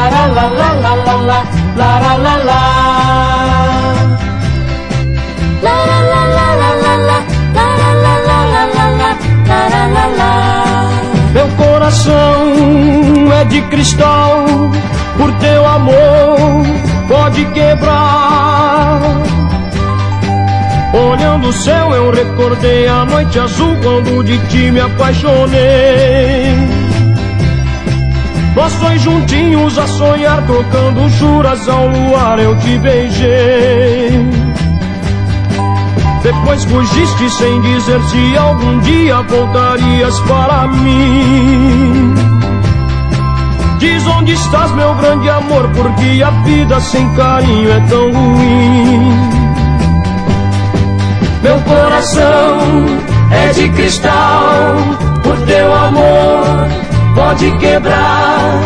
Meu coração é de cristal, por teu amor pode quebrar. Olhando o céu eu recordei a noite azul quando de ti me apaixonei. Nós dois juntinhos a sonhar, trocando juras ao luar eu te beijei. Depois fugiste sem dizer se algum dia voltarias para mim. Diz onde estás, meu grande amor, porque a vida sem carinho é tão ruim. Meu coração é de cristal, por teu amor pode quebrar.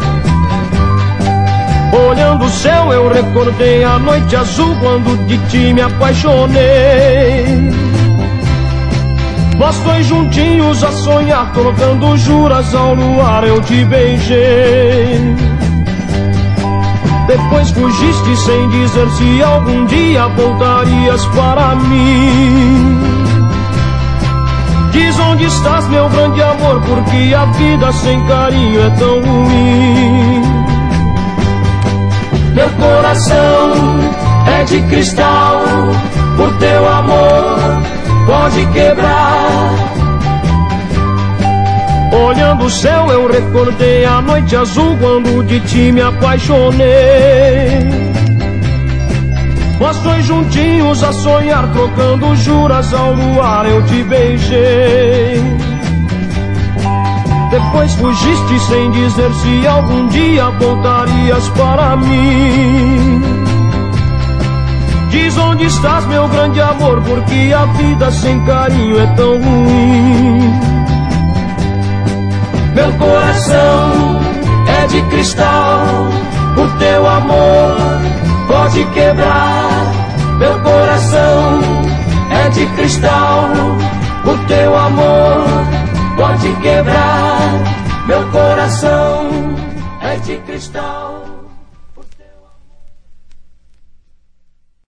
Olhando o céu eu recordei a noite azul quando de ti me apaixonei. Nós dois juntinhos a sonhar, trocando juras ao luar eu te beijei. Depois fugiste sem dizer se algum dia voltarias para mim. Diz onde estás, meu grande amor, porque a vida sem carinho é tão ruim. Meu coração é de cristal, por teu amor pode quebrar. Olhando o céu eu recordei a noite azul quando de ti me apaixonei. Nós dois juntinhos a sonhar, trocando juras ao luar eu te beijei. Depois fugiste sem dizer se algum dia voltarias para mim. Diz onde estás, meu grande amor, porque a vida sem carinho é tão ruim. Meu coração é de cristal, por teu amor pode quebrar. Meu coração é de cristal, por teu amor pode quebrar. Meu coração é de cristal.